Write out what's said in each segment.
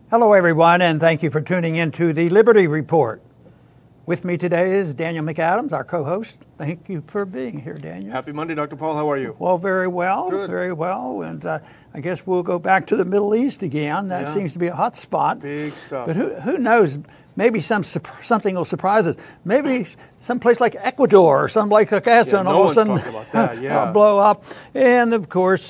Hello, everyone, and thank you for tuning in to the Liberty Report. With me today is Daniel McAdams, our co-host. Thank you for being here, Daniel. Happy Monday, Dr. Paul. How are you? Well, very well. Good. Very well. And I guess we'll go back to the Middle East again. That seems to be a hot spot. Big stuff. But who knows? Maybe something will surprise us. Maybe some place like Ecuador or some like Pakistan all of a sudden blow up. And, of course,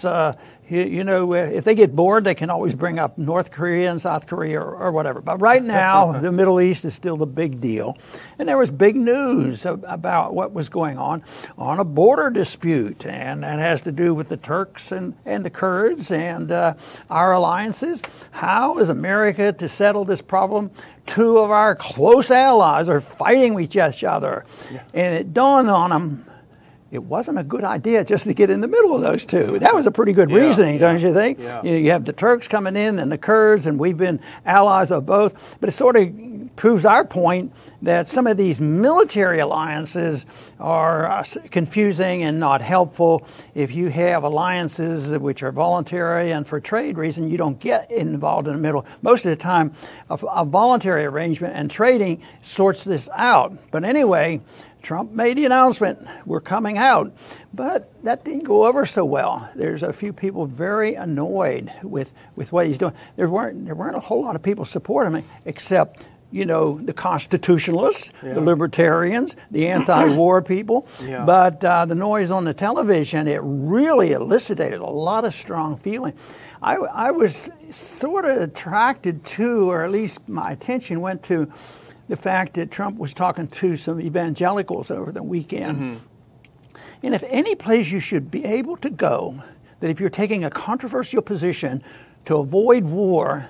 if they get bored, they can always bring up North Korea and South Korea or whatever. But right now, the Middle East is still the big deal. And there was big news about what was going on a border dispute. And that has to do with the Turks and the Kurds and our alliances. How is America to settle this problem? Two of our close allies are fighting with each other. Yeah. And it dawned on them, it wasn't a good idea just to get in the middle of those two. That was a pretty good reasoning, don't you think? Yeah. You have the Turks coming in and the Kurds, and we've been allies of both. But it sort of proves our point that some of these military alliances are confusing and not helpful. If you have alliances which are voluntary and for trade reason, you don't get involved in the middle. Most of the time, a voluntary arrangement and trading sorts this out. But anyway, Trump made the announcement, we're coming out, but that didn't go over so well. There's a few people very annoyed with what he's doing. There weren't a whole lot of people supporting him, except, the constitutionalists, the libertarians, the anti-war people. Yeah. But the noise on the television, it really elicited a lot of strong feeling. I was sort of attracted to, or at least my attention went to, the fact that Trump was talking to some evangelicals over the weekend. Mm-hmm. And if any place you should be able to go, that if you're taking a controversial position to avoid war,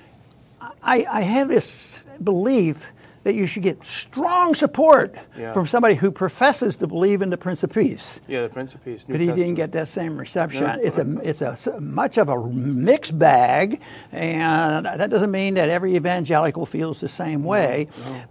I have this belief that you should get strong support from somebody who professes to believe in the Prince of Peace. Yeah, the Prince of Peace. But he didn't get that same reception. No. It's a much of a mixed bag, and that doesn't mean that every evangelical feels the same way. No.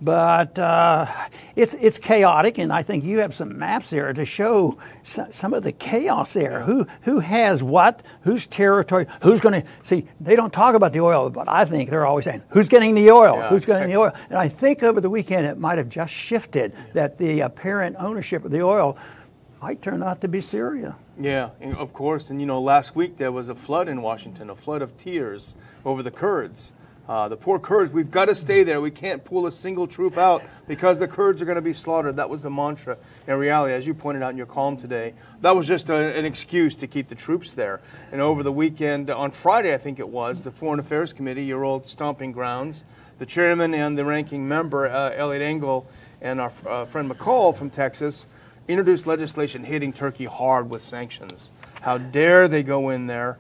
But it's chaotic, and I think you have some maps there to show some of the chaos there. Who has what? Whose territory? Who's going to see? They don't talk about the oil, but I think they're always saying, "Who's getting the oil? Yeah, who's getting the oil?" And I think over the weekend it might have just shifted that the apparent ownership of the oil might turn out to be Syria. Yeah, of course. And last week there was a flood in Washington, a flood of tears over the Kurds. The poor Kurds, we've got to stay there. We can't pull a single troop out because the Kurds are going to be slaughtered. That was the mantra. In reality, as you pointed out in your column today, that was just an excuse to keep the troops there. And over the weekend, on Friday I think it was, the Foreign Affairs Committee, your old stomping grounds, the chairman and the ranking member, Eliot Engel, and our friend McCall from Texas, introduced legislation hitting Turkey hard with sanctions. How dare they go in there,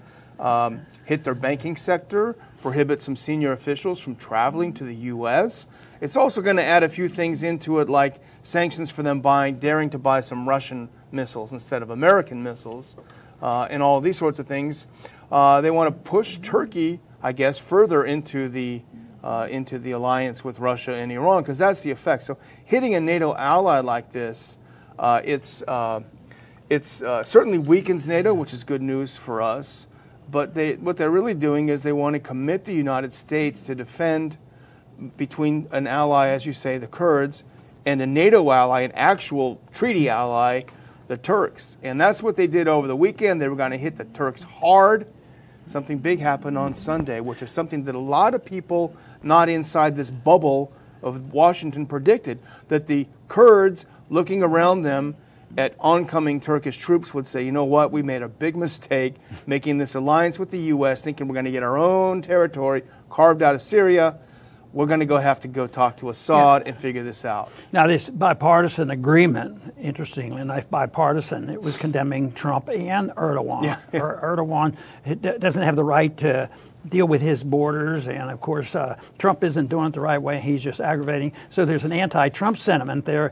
hit their banking sector, prohibit some senior officials from traveling to the U.S. It's also going to add a few things into it, like sanctions for them daring to buy some Russian missiles instead of American missiles, and all these sorts of things. They want to push Turkey, I guess, further into the alliance with Russia and Iran, because that's the effect. So hitting a NATO ally like this, it's certainly weakens NATO, which is good news for us. But what they're really doing is they want to commit the United States to defend between an ally, as you say, the Kurds, and a NATO ally, an actual treaty ally, the Turks. And that's what they did over the weekend. They were going to hit the Turks hard. Something big happened on Sunday, which is something that a lot of people not inside this bubble of Washington predicted, that the Kurds, looking around them at oncoming Turkish troops, would say, you know what, we made a big mistake making this alliance with the U.S., thinking we're going to get our own territory carved out of Syria. We're going to have to go talk to Assad and figure this out. Now, this bipartisan agreement, interestingly enough, bipartisan, it was condemning Trump and Erdogan. Yeah. Erdogan doesn't have the right to deal with his borders, and of course, Trump isn't doing it the right way. He's just aggravating. So there's an anti-Trump sentiment there,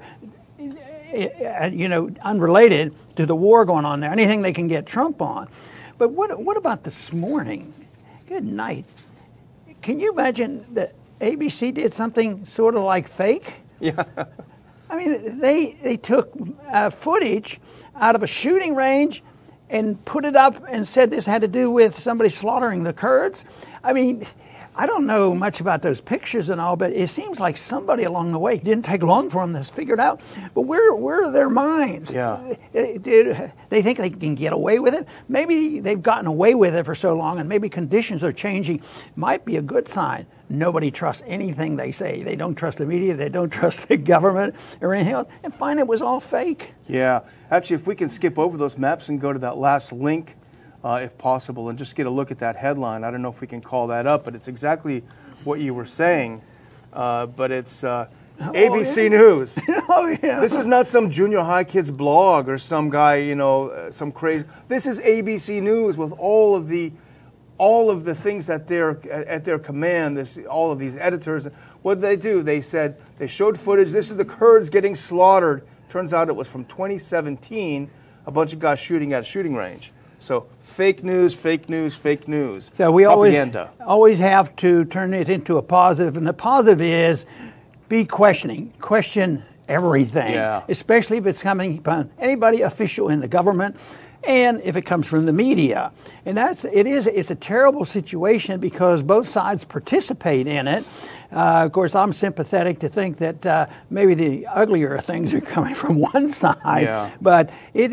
unrelated to the war going on there. Anything they can get Trump on. But what about this morning? Good night. Can you imagine that ABC did something sort of like fake? Yeah. I mean, they took footage out of a shooting range and put it up and said this had to do with somebody slaughtering the Kurds. I mean, I don't know much about those pictures and all, but it seems like somebody along the way, didn't take long for them to figure it out, but where are their minds? Yeah. They think they can get away with it? Maybe they've gotten away with it for so long, and maybe conditions are changing. Might be a good sign. Nobody trusts anything they say. They don't trust the media. They don't trust the government or anything else, and find it was all fake. Yeah. Actually, if we can skip over those maps and go to that last link, if possible, and just get a look at that headline. I don't know if we can call that up, but it's exactly what you were saying. But it's ABC News. Oh, yeah. This is not some junior high kid's blog or some guy, some crazy. This is ABC News with all of the things that they're at their command. All of these editors. What did they do? They said they showed footage. This is the Kurds getting slaughtered. Turns out it was from 2017. A bunch of guys shooting at a shooting range. So fake news, fake news, fake news. So we propaganda. always have to turn it into a positive, and the positive is be questioning. Question everything, especially if it's coming from anybody official in the government, and if it comes from the media. And it's a terrible situation because both sides participate in it. Of course, I'm sympathetic to think that maybe the uglier things are coming from one side, but it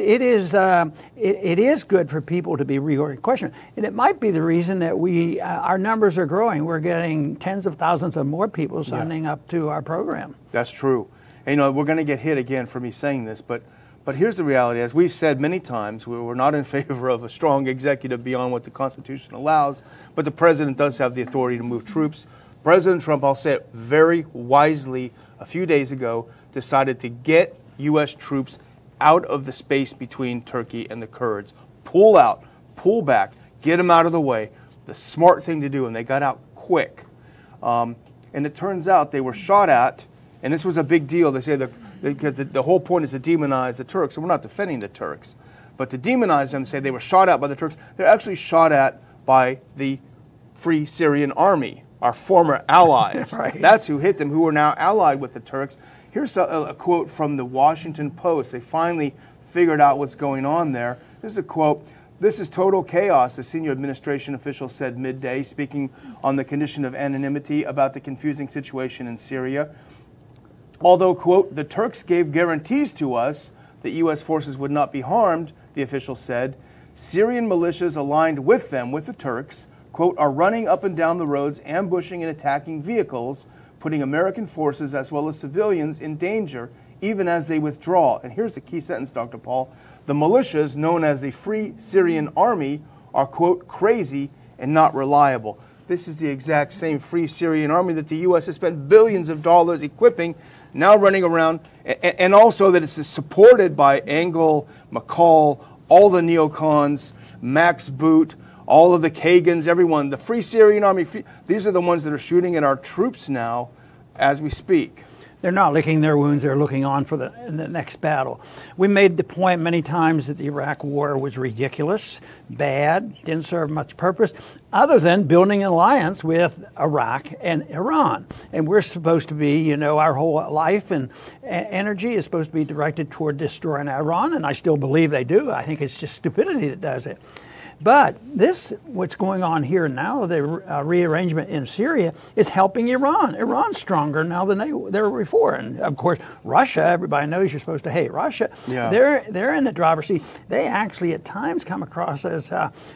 is good for people to be questioning. And it might be the reason that our numbers are growing. We're getting tens of thousands of more people signing up to our program. That's true. And, we're going to get hit again for me saying this, but here's the reality. As we've said many times, we're not in favor of a strong executive beyond what the Constitution allows, but the president does have the authority to move troops. President Trump, I'll say it very wisely, a few days ago, decided to get U.S. troops out of the space between Turkey and the Kurds. Pull out, pull back, get them out of the way. The smart thing to do, and they got out quick. And it turns out they were shot at, and this was a big deal. They say because the whole point is to demonize the Turks, and we're not defending the Turks, but to demonize them, say they were shot at by the Turks. They're actually shot at by the Free Syrian Army, our former allies. Right. That's who hit them, who are now allied with the Turks. Here's a quote from the Washington Post. They finally figured out what's going on there. This is a quote. "This is total chaos," a senior administration official said midday, speaking on the condition of anonymity about the confusing situation in Syria. Although, quote, "the Turks gave guarantees to us that U.S. forces would not be harmed," the official said, "Syrian militias aligned with them, with the Turks, quote, are running up and down the roads, ambushing and attacking vehicles, putting American forces as well as civilians in danger, even as they withdraw." And here's the key sentence, Dr. Paul. "The militias, known as the Free Syrian Army, are, quote, crazy and not reliable." This is the exact same Free Syrian Army that the U.S. has spent billions of dollars equipping, now running around, and also that it's supported by Engel, McCall, all the neocons, Max Boot, all of the Kagans, everyone. The Free Syrian Army, these are the ones that are shooting at our troops now as we speak. They're not licking their wounds. They're looking on for the next battle. We made the point many times that the Iraq War was ridiculous, bad, didn't serve much purpose, other than building an alliance with Iraq and Iran. And we're supposed to be, our whole life and energy is supposed to be directed toward destroying Iran, and I still believe they do. I think it's just stupidity that does it. But what's going on here now, the rearrangement in Syria, is helping Iran. Iran's stronger now than they were before. And, of course, Russia, everybody knows you're supposed to hate Russia. Yeah. They're in the driver's seat. They actually at times come across as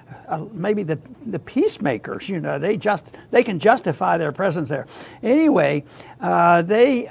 maybe the peacemakers. They can justify their presence there. Anyway, the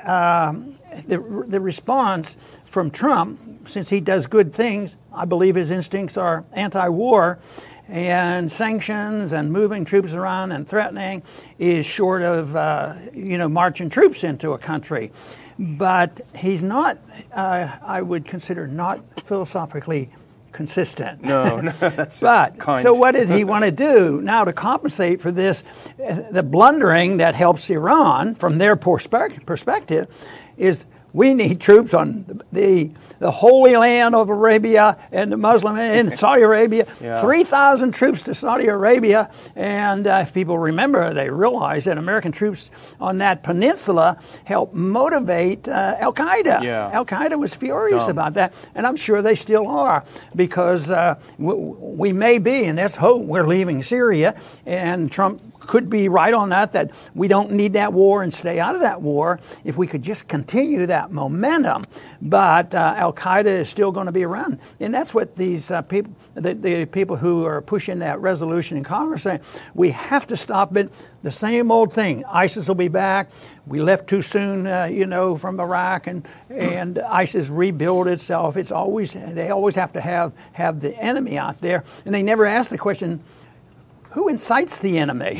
response from Trump, since he does good things, I believe his instincts are anti-war, and sanctions and moving troops around and threatening is short of, marching troops into a country. But he's not, I would consider, not philosophically consistent. No, that's kind. So what does he want to do now to compensate for this? The blundering that helps Iran, from their perspective, is we need troops on the Holy Land of Arabia and the Muslim in Saudi Arabia. Yeah. 3,000 troops to Saudi Arabia. And if people remember, they realize that American troops on that peninsula helped motivate Al-Qaeda. Yeah. Al-Qaeda was furious about that, and I'm sure they still are, because we may be, and let's hope we're leaving Syria, and Trump could be right on that we don't need that war and stay out of that war if we could just continue that momentum. But Al-Qaeda is still going to be around. And that's what these people, the people who are pushing that resolution in Congress say, we have to stop it. The same old thing. ISIS will be back. We left too soon, from Iraq, and ISIS rebuild itself. They always have to have the enemy out there. And they never ask the question, who incites the enemy?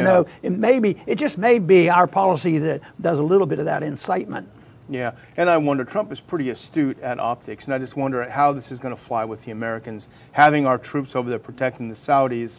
It just may be our policy that does a little bit of that incitement. Yeah, and I wonder, Trump is pretty astute at optics, and I just wonder how this is going to fly with the Americans, having our troops over there protecting the Saudis.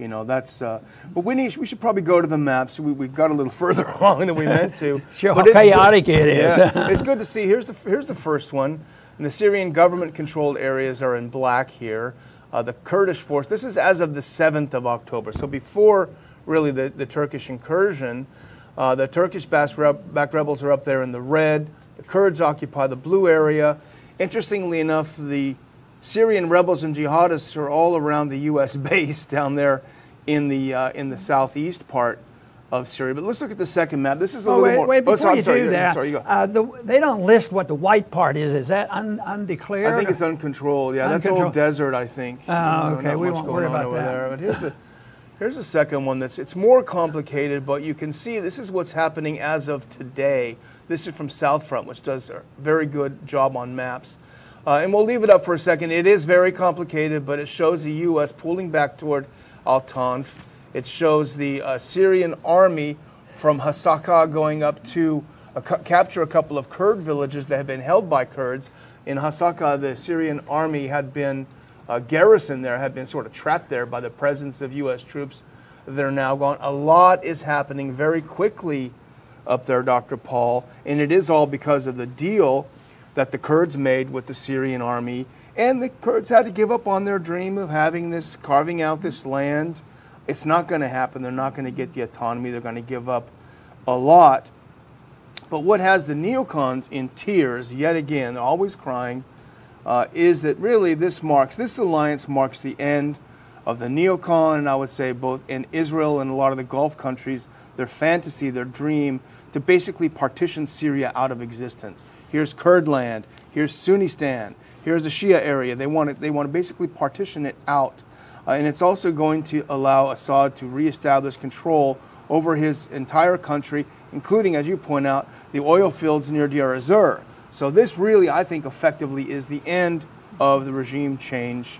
But we should probably go to the maps. We've got a little further along than we meant to. Sure, how chaotic it is. Yeah, it's good to see. Here's the first one. And the Syrian government-controlled areas are in black here. The Kurdish force, this is as of the 7th of October, so before really the Turkish incursion. The Turkish-backed rebels are up there in the red. The Kurds occupy the blue area. Interestingly enough, the Syrian rebels and jihadists are all around the U.S. base down there in the southeast part of Syria. But let's look at the second map. This is a little more. Wait, before you do that, sorry, you go. They don't list what the white part is. Is that undeclared? I think it's uncontrolled. Yeah, that's all desert, I think. Okay, we won't worry about that. There. But here's a second one it's more complicated, but you can see this is what's happening as of today. This is from Southfront, which does a very good job on maps. And we'll leave it up for a second. It is very complicated, but it shows the U.S. pulling back toward Al-Tanf. It shows the Syrian army from Hasaka going up to capture a couple of Kurd villages that had been held by Kurds. In Hasaka, the Syrian army had been garrisoned there, had been sort of trapped there by the presence of U.S. troops. They're now gone. A lot is happening very quickly up there, Dr. Paul, and it is all because of the deal that the Kurds made with the Syrian army. And the Kurds had to give up on their dream of carving out this land. It's not going to happen. They're not going to get the autonomy. They're going to give up a lot. But what has the neocons in tears, yet again, they're always crying, is that really this alliance marks the end of the neocon, and I would say both in Israel and a lot of the Gulf countries, their fantasy, their dream to basically partition Syria out of existence. Here's Kurdland, here's Sunnistan, here's the Shia area. They want to basically partition it out. And it's also going to allow Assad to reestablish control over his entire country, including, as you point out, the oil fields near Deir ez-Zor. So this really, I think, effectively is the end of the regime change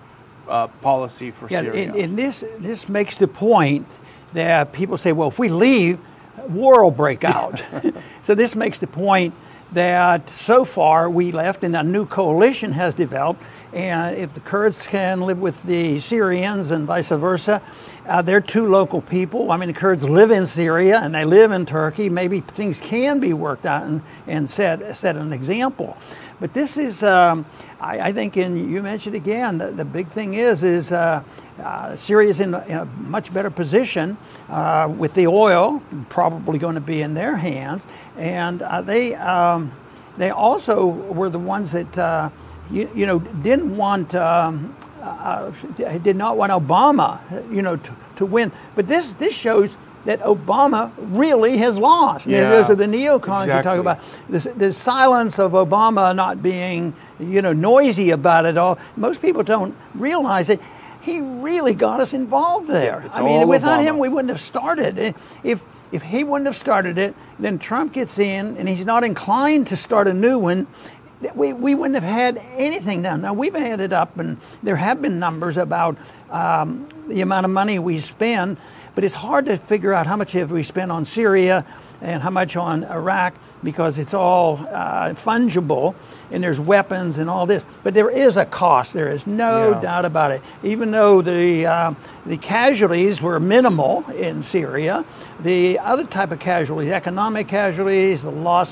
policy for Syria. And this makes the point that people say, well, if we leave, war will break out. So this makes the point that so far we left and a new coalition has developed, and if the Kurds can live with the Syrians and vice versa, they're two local people. I mean, the Kurds live in Syria and they live in Turkey. Maybe things can be worked out and set an example. But this is, I think, and you mentioned again, the big thing is Syria is in a much better position with the oil probably going to be in their hands, and they also were the ones that did not want Obama to win. But this shows that Obama really has lost. Yeah, those are the neocons exactly. you talk about. The silence of Obama not being, noisy about it all. Most people don't realize it. He really got us involved there. It's I mean, without Obama. him, we wouldn't have started. If he wouldn't have started it, then Trump gets in, and he's not inclined to start a new one. We wouldn't have had anything done. Now, we've added up, and there have been numbers about the amount of money we spend, but it's hard to figure out how much have we spent on Syria and how much on Iraq, because it's all fungible, and there's weapons and all this. But there is a cost. There is no doubt about it. Even though the casualties were minimal in Syria, the other type of casualties, economic casualties, the loss of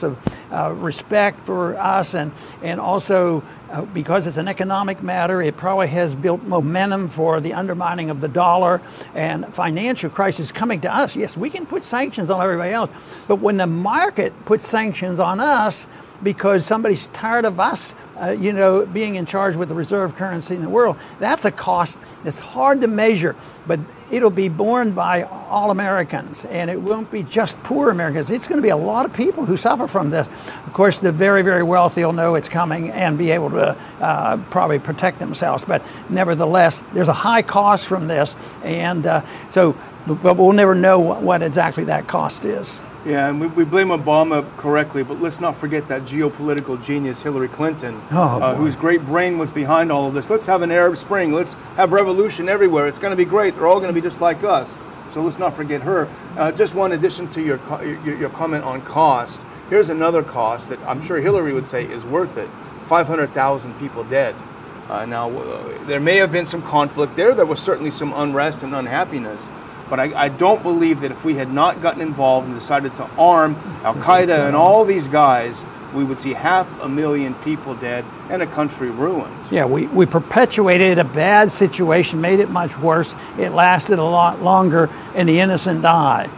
respect for us, and also because it's an economic matter, it probably has built momentum for the undermining of the dollar and financial crisis coming to us. Yes, we can put sanctions on everybody else, but when the market puts sanctions on us because somebody's tired of us being in charge with the reserve currency in the world, that's a cost that's hard to measure, but it'll be borne by all Americans, and it won't be just poor Americans. It's going to be a lot of people who suffer from this. Of course, the very, very wealthy will know it's coming and be able to probably protect themselves, but nevertheless, there's a high cost from this, and but we'll never know what exactly that cost is. Yeah, and we blame Obama correctly, but let's not forget that geopolitical genius Hillary Clinton, whose great brain was behind all of this. Let's have an Arab Spring. Let's have revolution everywhere. It's going to be great. They're all going to be just like us. So let's not forget her. Just one addition to your comment on cost. Here's another cost that I'm sure Hillary would say is worth it. 500,000 people dead. Now, there may have been some conflict there. There was certainly some unrest and unhappiness. But I don't believe that if we had not gotten involved and decided to arm Al-Qaeda and all these guys, we would see 500,000 people dead and a country ruined. Yeah, we perpetuated a bad situation, made it much worse. It lasted a lot longer, and the innocent die.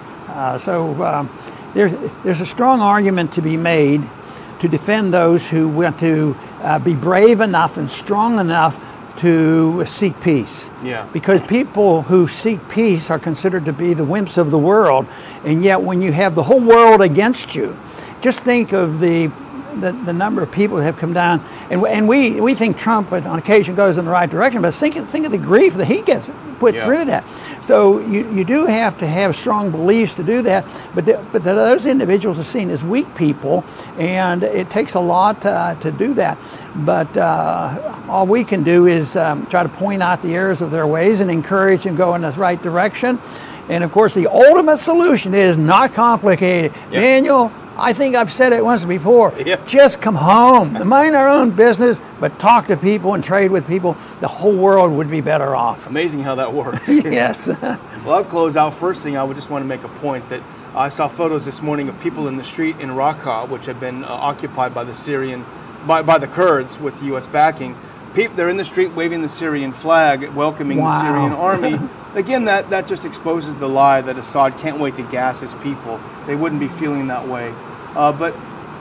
There's a strong argument to be made to defend those who want to be brave enough and strong enough to seek peace. Yeah. Because people who seek peace are considered to be the wimps of the world, and yet when you have the whole world against you, just think of the number of people that have come down, and we think Trump on occasion goes in the right direction, but think of the grief that he gets put through that. So you do have to have strong beliefs to do that, but those individuals are seen as weak people, and it takes a lot to do that. But all we can do is try to point out the errors of their ways and encourage them to go in the right direction. And of course, the ultimate solution is not complicated. Yep. Daniel, I think I've said it once before. Yep. Just come home, mind our own business, but talk to people and trade with people. The whole world would be better off. Amazing how that works. Yes. Well, I'll close out. First thing, I would just want to make a point that I saw photos this morning of people in the street in Raqqa, which have been occupied by the Kurds with U.S. backing. They're in the street waving the Syrian flag, welcoming the Syrian army. Again, that just exposes the lie that Assad can't wait to gas his people. They wouldn't be feeling that way. But,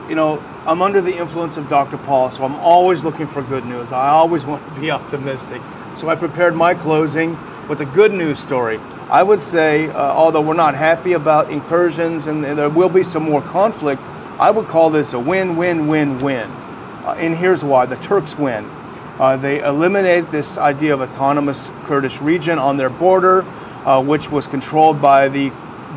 I'm under the influence of Dr. Paul, so I'm always looking for good news. I always want to be optimistic. So I prepared my closing with a good news story. I would say, although we're not happy about incursions and there will be some more conflict, I would call this a win-win-win-win. And here's why. The Turks win. They eliminated this idea of autonomous Kurdish region on their border, which was controlled by the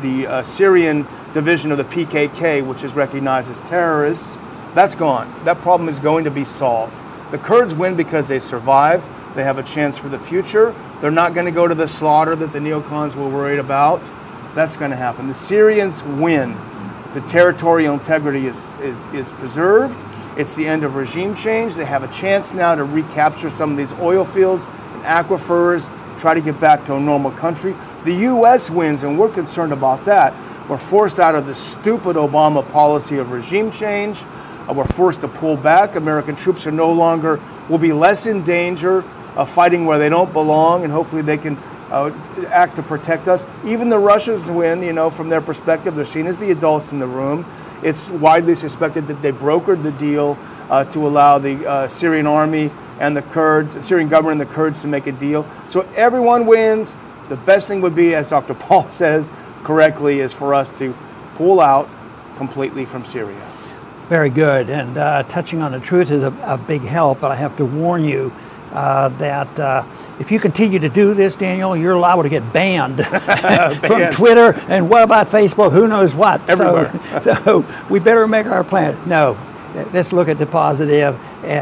Syrian division of the PKK, which is recognized as terrorists. That's gone. That problem is going to be solved. The Kurds win because they survive. They have a chance for the future. They're not going to go to the slaughter that the neocons were worried about. That's going to happen. The Syrians win. The territorial integrity is preserved. It's the end of regime change. They have a chance now to recapture some of these oil fields and aquifers, try to get back to a normal country. The U.S. wins, and we're concerned about that. We're forced out of the stupid Obama policy of regime change. We're forced to pull back. American troops will be less in danger of fighting where they don't belong, and hopefully they can act to protect us. Even the Russians win, from their perspective. They're seen as the adults in the room. It's widely suspected that they brokered the deal to allow the Syrian army and the Syrian government and the Kurds to make a deal. So everyone wins. The best thing would be, as Dr. Paul says correctly, is for us to pull out completely from Syria. Very good. And touching on the truth is a big help, but I have to warn you that if you continue to do this, Daniel, you're liable to get banned from Twitter, and what about Facebook? Who knows what? Everywhere. So we better make our plan. No, let's look at the positive.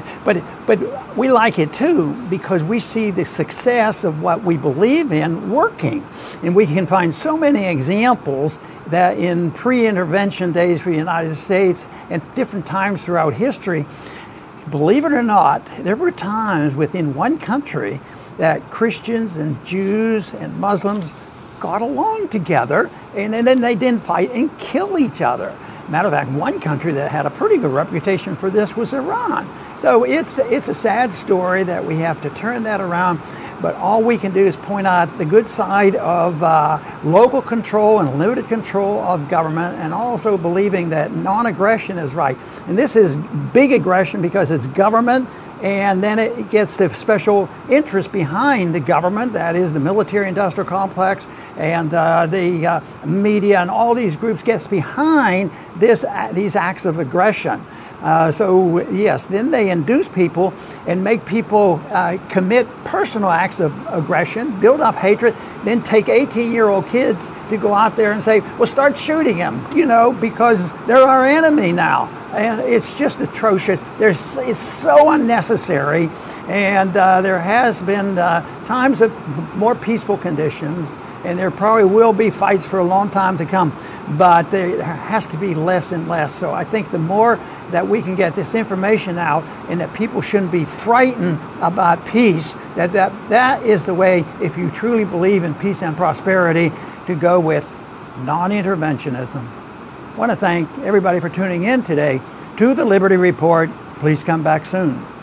But we like it too because we see the success of what we believe in working. And we can find so many examples that in pre-intervention days for the United States and different times throughout history, believe it or not, there were times within one country that Christians and Jews and Muslims got along together, and then they didn't fight and kill each other. Matter of fact, one country that had a pretty good reputation for this was Iran. So it's a sad story that we have to turn that around. But all we can do is point out the good side of local control and limited control of government, and also believing that non-aggression is right. And this is big aggression because it's government, and then it gets the special interest behind the government, that is the military-industrial complex and the media, and all these groups gets behind these acts of aggression. So yes, then they induce people and make people commit personal acts of aggression, build up hatred, then take 18-year-old kids to go out there and say, well, start shooting them, because they're our enemy now. And it's just atrocious. It's so unnecessary. And there has been times of more peaceful conditions, and there probably will be fights for a long time to come. But there has to be less and less. So I think the more that we can get this information out, and that people shouldn't be frightened about peace, that is the way, if you truly believe in peace and prosperity, to go with non-interventionism. I want to thank everybody for tuning in today to the Liberty Report. Please come back soon.